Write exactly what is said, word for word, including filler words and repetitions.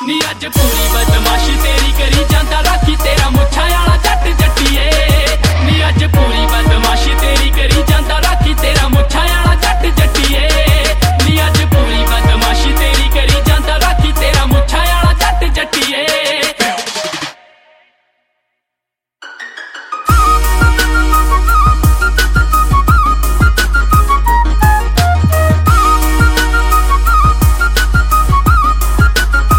नी अज पूरी बदमाशी तेरी करी जांदा राखी तेरा मुछां वाला जट जट्टिए नी अज पूरी बदमाशी